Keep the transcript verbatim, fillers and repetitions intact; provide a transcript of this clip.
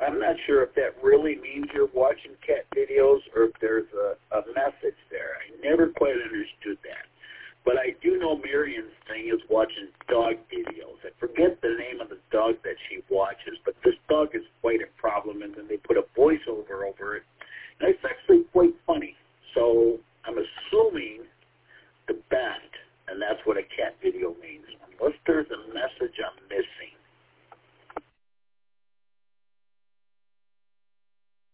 I'm not sure if that really means you're watching cat videos or if there's a, a message there. I never quite understood that. But I do know Miriam's thing is watching dog videos. I forget the name of the dog that she watches, but this dog is quite a problem, and then they put a voiceover over it. And it's actually quite funny. So I'm assuming the best, and that's what a cat video means, unless there's a message I'm missing.